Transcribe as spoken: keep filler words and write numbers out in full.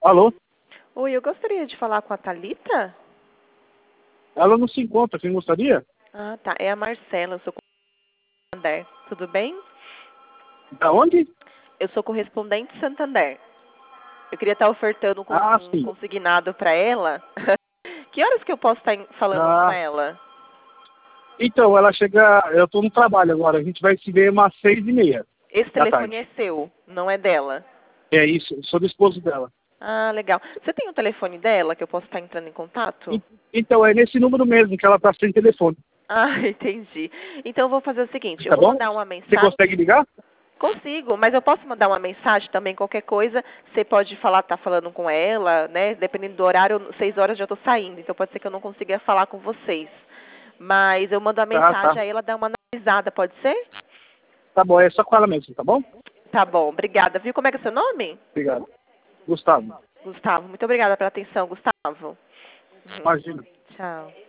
Alô? Oi, eu gostaria de falar com a Thalita. Ela não se encontra, quem gostaria? Ah, tá. É a Marcela, eu sou correspondente Santander. Tudo bem? Da onde? Eu sou correspondente Santander. Eu queria estar ofertando com Ah, um sim. consignado para ela. Que horas que eu posso estar em- falando com Ah, ela? então, ela chega... Eu tô no trabalho agora, a gente vai se ver umas seis e meia Esse da telefone tarde. é seu, não é dela. É isso, sou do esposo dela. Ah, legal. Você tem o telefone dela que eu posso estar entrando em contato? E- Então, é nesse número mesmo que ela tá sem telefone, Ah, entendi. Então eu vou fazer o seguinte, eu tá vou bom? mandar uma Você mensagem. consegue ligar? Consigo, mas eu posso mandar uma mensagem também, qualquer coisa. Você pode falar, tá falando com ela, né? Dependendo do horário, eu- seis horas já estou saindo, então pode ser que eu não consiga falar com vocês. Mas eu mando a Tá, mensagem tá. a ela, dá uma analisada, pode ser? Tá bom, é só com ela mesmo, tá bom? Tá bom, obrigada. Viu como é que é seu nome? Obrigado. Gustavo, Gustavo. Muito obrigada pela atenção, Gustavo. Uhum. imagina. Tchau.